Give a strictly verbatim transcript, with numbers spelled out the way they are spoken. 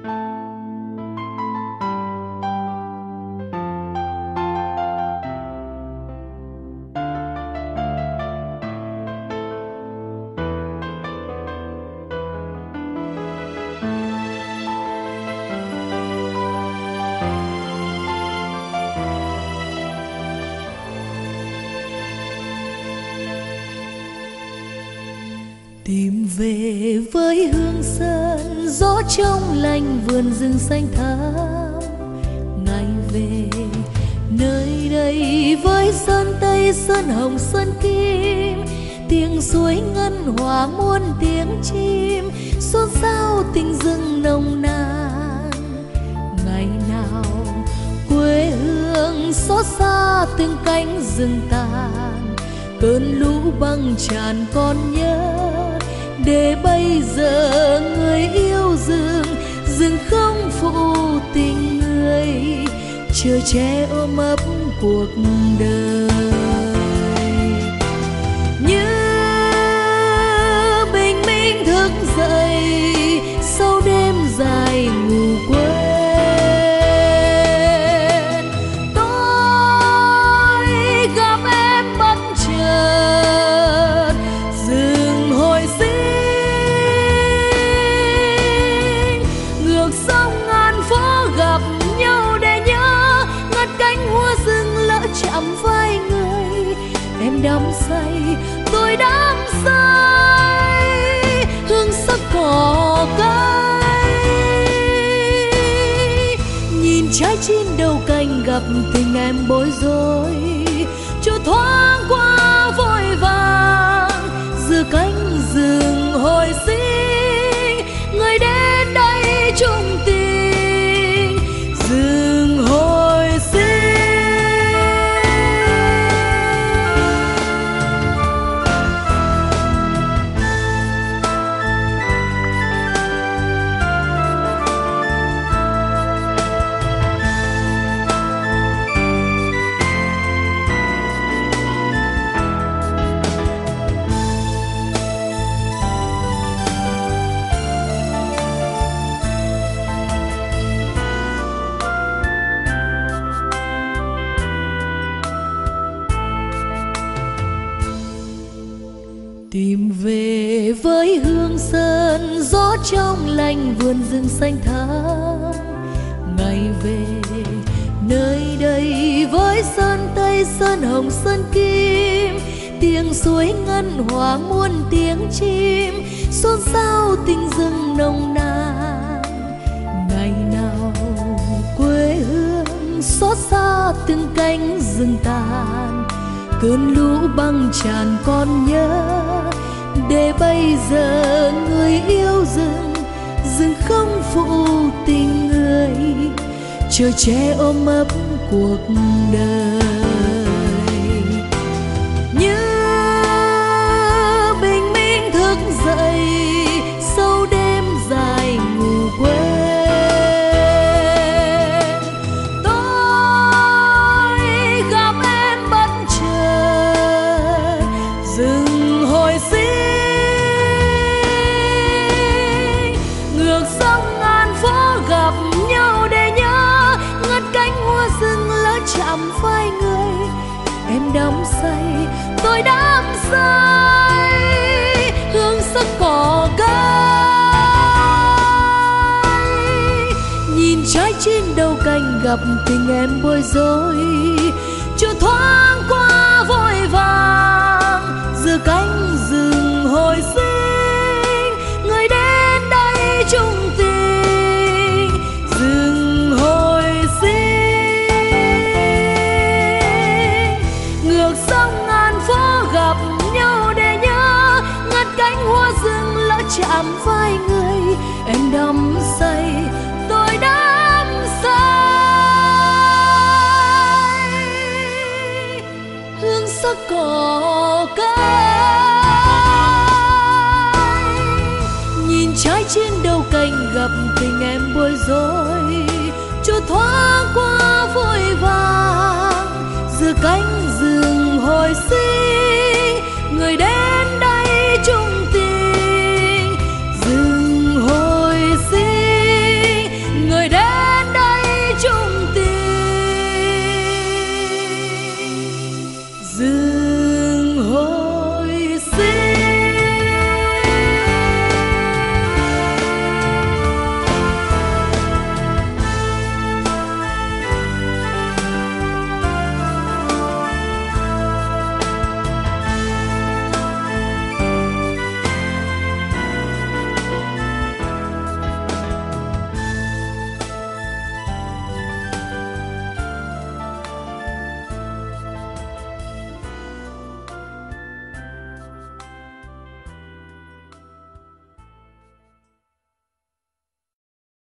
Tìm về với hương sơn, gió trong lành vườn rừng xanh thẳm. Ngày về nơi đây với sơn tây sơn hồng sơn kim, tiếng suối ngân hòa muôn tiếng chim, xôn xao tình rừng nồng nàn. Ngày nào quê hương xót xa từng cánh rừng tàn, cơn lũ băng tràn còn nhớ. Để bây giờ người yêu rừng, rừng không phụ tình người, chờ che ôm ấp cuộc đời. Như bình minh thức dậy sau đêm dài ngủ quên, tôi gặp em bất chợt rừng hồi sinh. Chạm vai người em đắm say, tôi đắm say hương sắc cỏ cây. Nhìn trái chín đầu cành gặp tình em bối rối, cho thoáng qua vội vàng giữa cánh rừng hồi sinh. Người đến đây chung tình rừng hồi sinh. Tìm về với hương sơn, gió trong lành vườn rừng xanh thẳm. Ngày về nơi đây với sơn tây sơn hồng sơn kim, tiếng suối ngân hòa muôn tiếng chim, xôn xao tình rừng nồng nàn. Ngày nào quê hương xót xa từng cánh rừng tàn, cơn lũ băng tràn còn nhớ. Để bây giờ người yêu rừng, rừng không phụ tình người, chờ che ôm ấp cuộc đời. Như bình minh thức dậy sau đêm dài ngủ quên, tôi gặp em bất chợt rừng hồi sinh. Ngược sông ngàn phố gặp nhau để nhớ, ngất cánh hoa rừng lỡ chạm vai người em đắm say, tôi đắm say hương sắc cỏ cây. Nhìn trái chín đầu cành gặp tình em bối rối, cho thoáng qua vội vàng giữa cánh rừng hồi sinh. Người đến đây chung tình rừng hồi sinh. Ngược sông ngàn phố gặp nhau để nhớ, ngất cánh hoa rừng lỡ chạm vai người em đắm say, tôi đắm say hương sắc cỏ cây. Nhìn trái chín đầu cành gặp tình em bối rối, cho thoáng qua